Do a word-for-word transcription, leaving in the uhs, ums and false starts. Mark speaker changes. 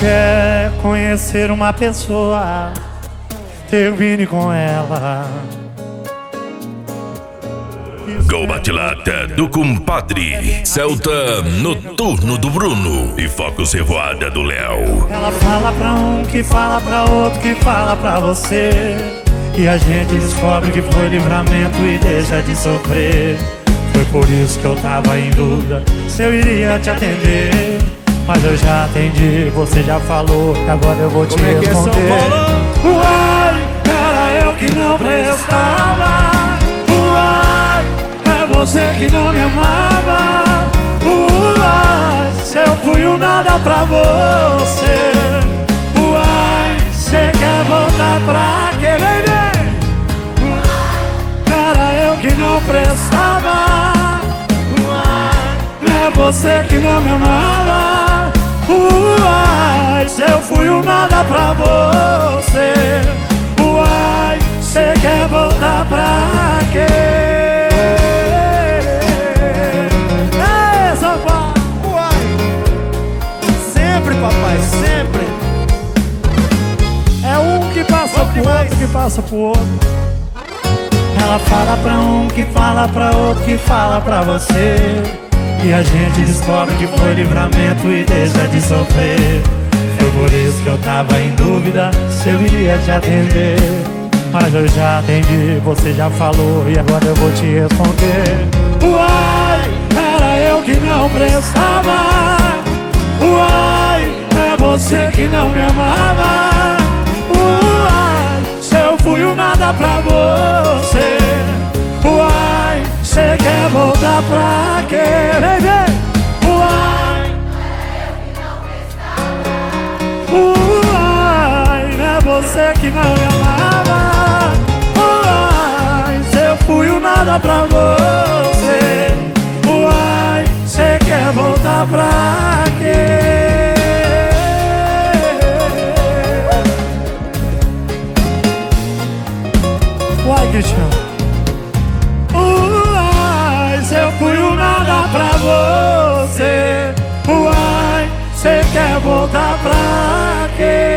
Speaker 1: quer conhecer uma pessoa, termine com ela.
Speaker 2: Gol Bate-Lata do compadre, Celta Noturno do Bruno e Focus Revoada do Léo.
Speaker 1: Ela fala pra um, que fala pra outro, que fala pra você, e a gente descobre que foi livramento e deixa de sofrer. Foi por isso que eu tava em dúvida se eu iria te atender, mas eu já atendi, você já falou, agora eu vou te
Speaker 3: Como é que é, São
Speaker 1: responder.
Speaker 3: Paulo?
Speaker 1: Uai, era eu que não prestava. Uai, é você que não me amava. Uai, se eu fui um nada pra você. Uai, cê quer voltar pra quê, baby? Era eu que não prestava. Uai, é você que não me amava. Uai, se eu fui um nada pra você. Uai, cê quer voltar pra quê? Ei, São Paulo!
Speaker 3: Uai! Sempre, papai, sempre!
Speaker 1: É um que passa
Speaker 3: Vamos
Speaker 1: pro
Speaker 3: demais.
Speaker 1: outro, que passa pro outro. Ela fala pra um, que fala pra outro, que fala pra você, e a gente descobre que foi livramento e deixa de sofrer. Foi por isso que eu tava em dúvida se eu iria te atender, mas eu já atendi, você já falou e agora eu vou te responder. Uai, era eu que não prestava. Uai, é você que não me amava. Uai, se eu fui um nada pra você. Uai, cê quer voltar pra quê, baby? Uai, uai, é você que não me amava. Uai, se eu fui um nada pra você. Uai, cê quer voltar pra quê? Uai, Cristiano. Uai, se eu fui um nada pra você. Uai, cê quer voltar pra quê?